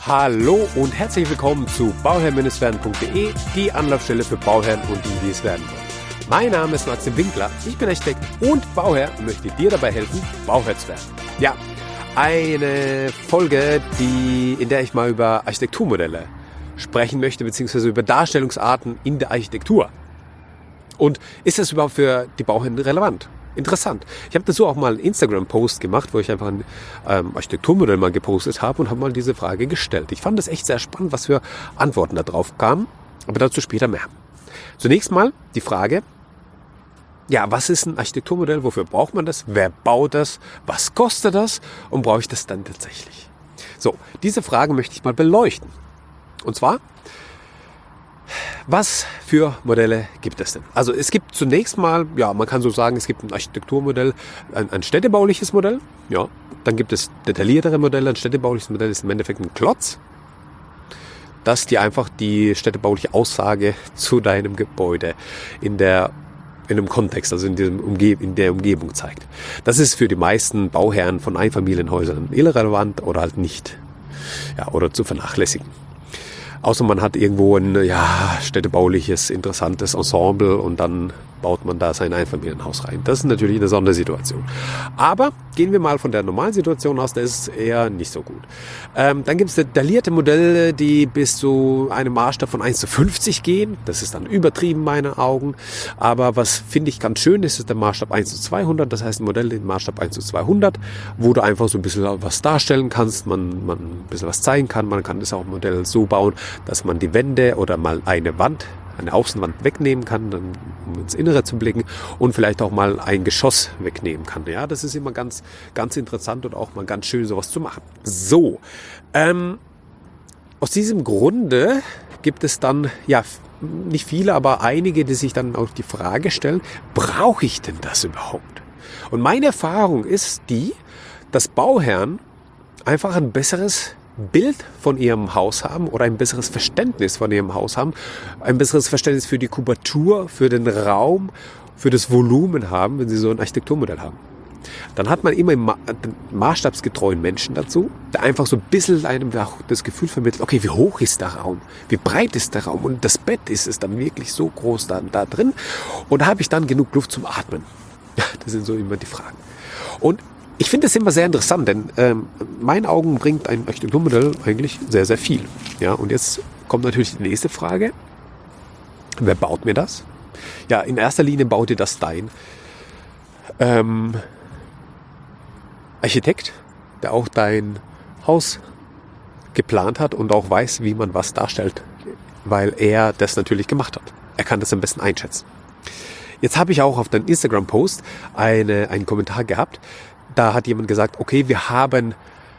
Hallo und herzlich willkommen zu bauherr-werden.de, die Anlaufstelle für Bauherren und die, die es werden wollen. Mein Name ist Maxim Winkler, ich bin Architekt und Bauherr und möchte dir dabei helfen, Bauherr zu werden. Ja, eine Folge, in der ich mal über Architekturmodelle sprechen möchte, beziehungsweise über Darstellungsarten in der Architektur. Und ist das überhaupt für die Bauherren relevant? Interessant. Ich habe dazu auch mal einen Instagram-Post gemacht, wo ich einfach ein Architekturmodell mal gepostet habe und habe mal diese Frage gestellt. Ich fand das echt sehr spannend, was für Antworten da drauf kamen, aber dazu später mehr. Zunächst mal die Frage, ja, was ist ein Architekturmodell, wofür braucht man das, wer baut das, was kostet das und brauche ich das dann tatsächlich? So, diese Frage möchte ich mal beleuchten. Und zwar, was für Modelle gibt es denn? Also es gibt zunächst mal, ja, man kann so sagen, es gibt ein Architekturmodell, ein städtebauliches Modell. Ja, dann gibt es detailliertere Modelle. Ein städtebauliches Modell ist im Endeffekt ein Klotz, das dir einfach die städtebauliche Aussage zu deinem Gebäude in einem Kontext, also in der Umgebung zeigt. Das ist für die meisten Bauherren von Einfamilienhäusern irrelevant oder halt nicht, ja, oder zu vernachlässigen. Außer man hat irgendwo ein städtebauliches, interessantes Ensemble und dann baut man da sein Einfamilienhaus rein. Das ist natürlich eine Sondersituation. Aber gehen wir mal von der normalen Situation aus, das ist eher nicht so gut. Dann gibt es detaillierte Modelle, die bis zu einem Maßstab von 1:50 gehen. Das ist dann übertrieben in meinen Augen. Aber was finde ich ganz schön ist der Maßstab 1:200. Das heißt ein Modell im Maßstab 1:200, wo du einfach so ein bisschen was darstellen kannst, man ein bisschen was zeigen kann. Man kann das auch ein Modell so bauen, dass man die Wände oder mal eine Außenwand wegnehmen kann, dann, um ins Innere zu blicken und vielleicht auch mal ein Geschoss wegnehmen kann. Ja, das ist immer ganz, ganz interessant und auch mal ganz schön, sowas zu machen. So, aus diesem Grunde gibt es dann, ja, nicht viele, aber einige, die sich dann auch die Frage stellen, brauche ich denn das überhaupt? Und meine Erfahrung ist die, dass Bauherren einfach ein besseres Bild von ihrem Haus haben oder ein besseres Verständnis von ihrem Haus haben, ein besseres Verständnis für die Kubatur, für den Raum, für das Volumen haben, wenn sie so ein Architekturmodell haben. Dann hat man immer einen maßstabsgetreuen Menschen dazu, der einfach so ein bisschen einem das Gefühl vermittelt, okay, wie hoch ist der Raum, wie breit ist der Raum und das Bett ist es dann wirklich so groß da drin und da habe ich dann genug Luft zum Atmen. Ja, das sind so immer die Fragen. Und ich finde das immer sehr interessant, denn in meinen Augen bringt ein Architekturmodell eigentlich sehr, sehr viel. Ja, und jetzt kommt natürlich die nächste Frage. Wer baut mir das? Ja, in erster Linie baut dir das dein Architekt, der auch dein Haus geplant hat und auch weiß, wie man was darstellt, weil er das natürlich gemacht hat. Er kann das am besten einschätzen. Jetzt habe ich auch auf den Instagram-Post einen Kommentar gehabt. Da hat jemand gesagt, okay, die haben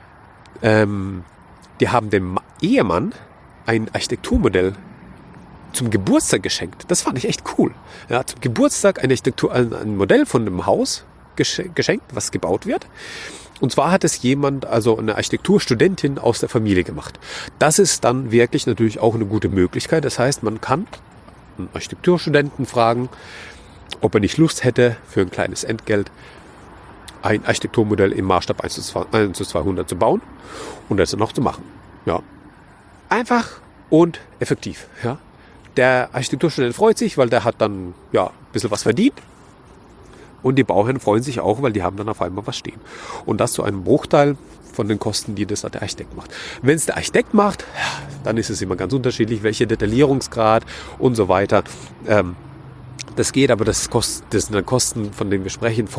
dem Ehemann ein Architekturmodell zum Geburtstag geschenkt. Das fand ich echt cool. Ja, zum Geburtstag ein Modell von einem Haus geschenkt, was gebaut wird. Und zwar hat es jemand, also eine Architekturstudentin aus der Familie gemacht. Das ist dann wirklich natürlich auch eine gute Möglichkeit. Das heißt, man kann einen Architekturstudenten fragen, ob er nicht Lust hätte, für ein kleines Entgelt ein Architekturmodell im Maßstab 1:200 zu bauen und das dann noch zu machen. Ja. Einfach und effektiv. Ja. Der Architekturstudent freut sich, weil der hat dann ja ein bisschen was verdient. Und die Bauherren freuen sich auch, weil die haben dann auf einmal was stehen. Und das zu einem Bruchteil von den Kosten, die das der Architekt macht. Wenn es der Architekt macht, dann ist es immer ganz unterschiedlich, welcher Detaillierungsgrad und so weiter. Das geht, aber das sind dann Kosten, von denen wir sprechen,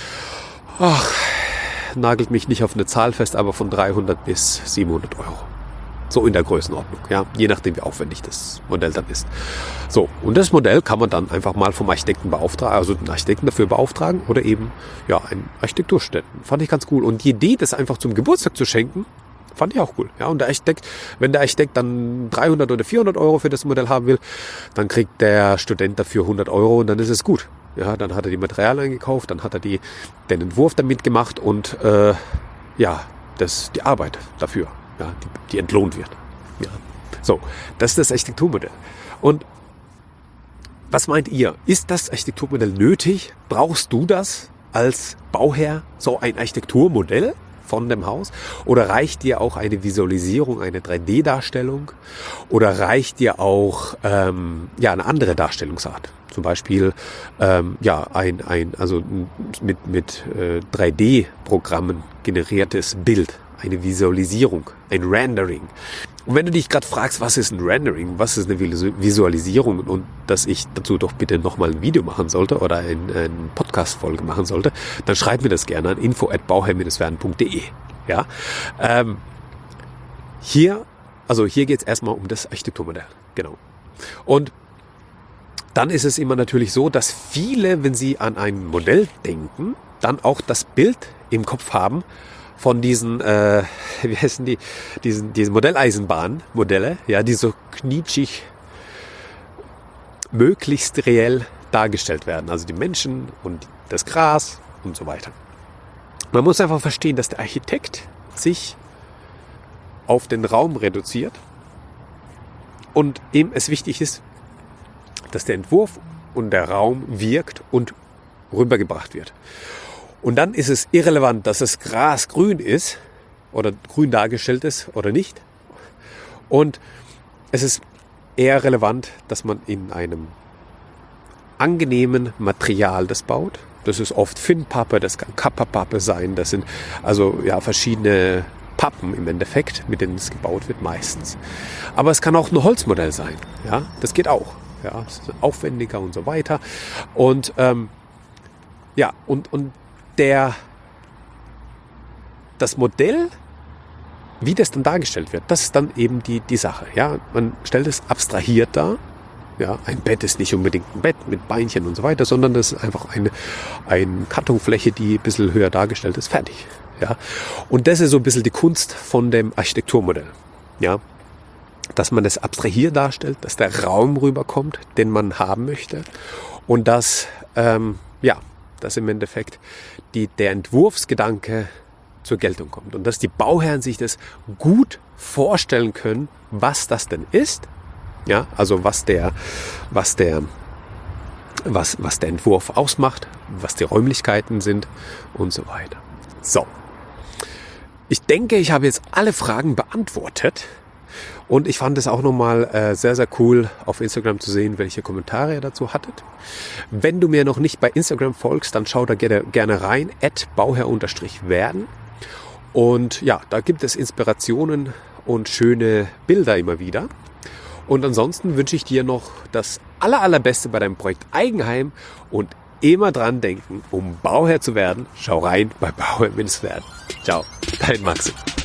nagelt mich nicht auf eine Zahl fest, aber von 300 bis 700 Euro. So in der Größenordnung, ja, je nachdem wie aufwendig das Modell dann ist. So, und das Modell kann man dann einfach mal vom Architekten beauftragen, also den Architekten dafür beauftragen oder eben ja einen Architekturstudenten. Fand ich ganz cool. Und die Idee, das einfach zum Geburtstag zu schenken, fand ich auch cool. Ja, und wenn der Architekt dann 300 oder 400 Euro für das Modell haben will, dann kriegt der Student dafür 100 Euro und dann ist es gut. Ja, dann hat er die Materialien eingekauft, dann hat er den Entwurf damit gemacht und die Arbeit dafür, ja, die entlohnt wird. Ja. So, das ist das Architekturmodell. Und was meint ihr? Ist das Architekturmodell nötig? Brauchst du das als Bauherr, so ein Architekturmodell? von dem Haus? Oder reicht dir auch eine Visualisierung, eine 3D-Darstellung? Oder reicht dir auch eine andere Darstellungsart? Zum Beispiel also mit 3D-Programmen generiertes Bild, eine Visualisierung, ein Rendering. Und wenn du dich gerade fragst, was ist ein Rendering, was ist eine Visualisierung und dass ich dazu doch bitte nochmal ein Video machen sollte oder eine Podcast-Folge machen sollte, dann schreib mir das gerne an info@bauherr-werden.de. Ja? Hier geht es erstmal um das Architekturmodell. Genau. Und dann ist es immer natürlich so, dass viele, wenn sie an ein Modell denken, dann auch das Bild im Kopf haben von diesen, wie heißen die, diesen Modelleisenbahnmodelle, ja, die so knietschig möglichst reell dargestellt werden. Also die Menschen und das Gras und so weiter. Man muss einfach verstehen, dass der Architekt sich auf den Raum reduziert und ihm es wichtig ist, dass der Entwurf und der Raum wirkt und rübergebracht wird. Und dann ist es irrelevant, dass das Gras grün ist oder grün dargestellt ist oder nicht. Und es ist eher relevant, dass man in einem angenehmen Material das baut. Das ist oft Finnpappe, das kann Kappapappe sein. Das sind also verschiedene Pappen im Endeffekt, mit denen es gebaut wird meistens. Aber es kann auch ein Holzmodell sein. Ja, das geht auch. Ja, es ist aufwendiger und so weiter. Und das Modell, wie das dann dargestellt wird, das ist dann eben die Sache. Ja, man stellt es abstrahiert dar. Ja, ein Bett ist nicht unbedingt ein Bett mit Beinchen und so weiter, sondern das ist einfach eine Kartonfläche, die ein bisschen höher dargestellt ist, fertig. Ja, und das ist so ein bisschen die Kunst von dem Architekturmodell. Ja, dass man das abstrahiert darstellt, dass der Raum rüberkommt, den man haben möchte und dass im Endeffekt der Entwurfsgedanke zur Geltung kommt und dass die Bauherren sich das gut vorstellen können, was das denn ist, ja, also was der Entwurf ausmacht, was die Räumlichkeiten sind und so weiter. So, ich denke, ich habe jetzt alle Fragen beantwortet. Und ich fand es auch nochmal sehr, sehr cool, auf Instagram zu sehen, welche Kommentare ihr dazu hattet. Wenn du mir noch nicht bei Instagram folgst, dann schau da gerne rein, @bauherr_werden. Und ja, da gibt es Inspirationen und schöne Bilder immer wieder. Und ansonsten wünsche ich dir noch das Allerbeste bei deinem Projekt Eigenheim und immer dran denken, um Bauherr zu werden, schau rein bei Bauherr-werden. Ciao, dein Max.